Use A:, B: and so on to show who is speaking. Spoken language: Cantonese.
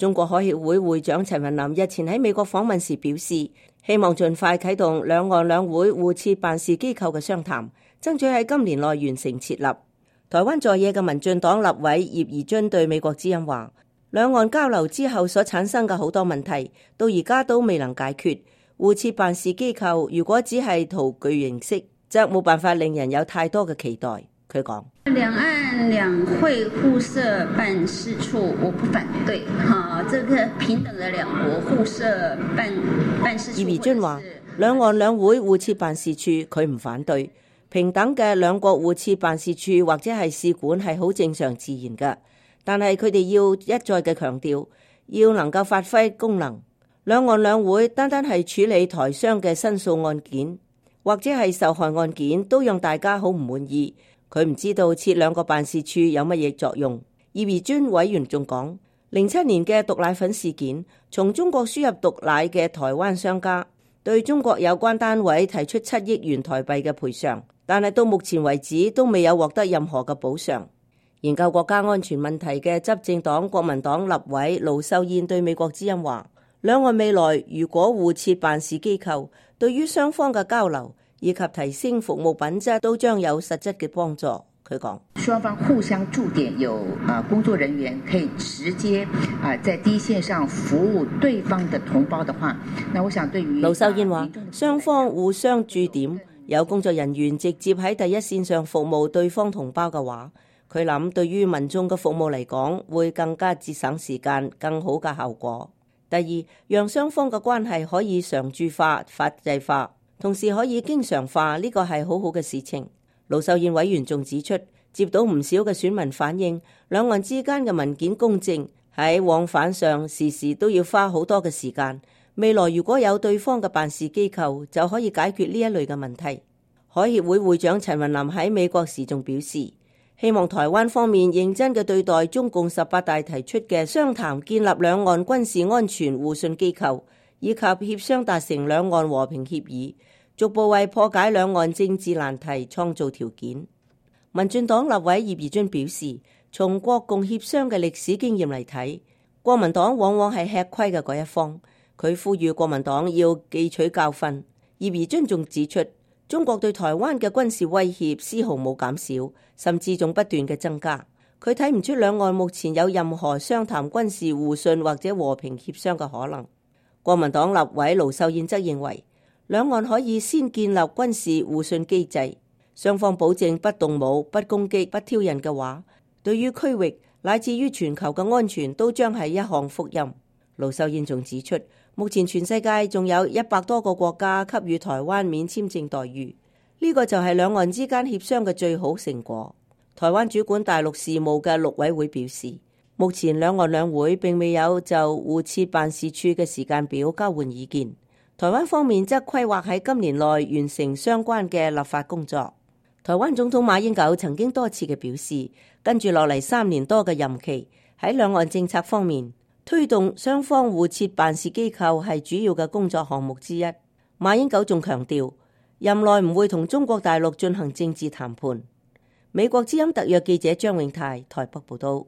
A: 中國海協會會長陳雲林日前喺美國訪問時表示，希望盡快啟動兩岸兩會互設辦事機構嘅商談，爭取喺今年內完成設立。台灣在野嘅民進黨立委葉宜津對美國之音話，兩岸交流之後所產生嘅好多問題，到而家都未能解決。互設辦事機構如果只係圖具形式，則冇辦法令人有太多嘅期待。佢講：
B: 兩岸兩會互設辦事處，我不反對。這個平等的兩國互設辦事處。
A: 葉宜津話：兩岸兩會互設辦事處，佢唔反對。平等嘅兩國互設辦事處或者係使館係好正常自然嘅，但係佢哋要一再嘅強調，要能夠發揮功能。兩岸兩會單單係處理台商嘅申訴案件，或者係受害案件，都讓大家好唔滿意。佢唔知道設兩個辦事處有乜嘢作用。葉宜津委員仲講，07年嘅毒奶粉事件，從中國輸入毒奶嘅台灣商家對中國有關單位提出7億元台幣嘅賠償，但係到目前為止都未有獲得任何嘅補償。研究國家安全問題嘅執政黨國民黨立委盧秀燕對美國之音話，兩岸未來如果互設辦事機構，對於雙方嘅交流以及提升服務品質都將有實質嘅幫助。佢講，
C: 雙方互相駐點有工作人員可以直接在第一線上服務對方的同胞的話，那我想對於
A: 盧秀燕話，雙方互相駐點有工作人員直接喺第一線上服務對方同胞嘅話，佢諗對於民眾嘅服務嚟講會更加節省時間，更好嘅效果。第二，讓雙方嘅關係可以常駐化、法制化，同時可以經常化，呢個係好好嘅事情。盧秀燕委員仲指出，接到唔少嘅選民反映，兩岸之間嘅文件公證喺往返上時時都要花好多嘅時間。未來如果有對方嘅辦事機構，就可以解決呢一類嘅問題。海協會會長陳雲林喺美國時仲表示，希望台灣方面認真嘅對待中共18大提出嘅商談建立兩岸軍事安全互信機構，以及協商達成兩岸和平協議，逐步為破解兩岸政治難題創造條件。民進黨立委葉宜津表示，從國共協商嘅歷史經驗嚟睇，國民黨往往係吃虧嘅嗰一方。佢呼籲國民黨要記取教訓。葉宜津仲指出，中國對台灣嘅軍事威脅絲毫冇減少，甚至仲不斷嘅增加。佢睇唔出兩岸目前有任何商談軍事互信或者和平協商嘅可能。國民黨立委盧秀燕則認為，兩岸可以先建立軍事互信機制，雙方保證不動武、不攻擊、不挑釁嘅話，對於區域乃至於全球嘅安全都將係一項福音。盧秀燕仲指出，目前全世界仲有100多個國家給予台灣免簽證待遇，呢個就係兩岸之間協商嘅最好成果。台灣主管大陸事務嘅陸委會表示，目前兩岸兩會並未有就互設辦事處嘅時間表交換意見。台灣方面則規劃喺今年內完成相關嘅立法工作。台灣總統馬英九曾經多次嘅表示，跟住落嚟3年多嘅任期，喺兩岸政策方面推動雙方互設辦事機構係主要嘅工作項目之一。馬英九仲強調，任內唔會同中國大陸進行政治談判。美國之音特約記者張永泰台北報道。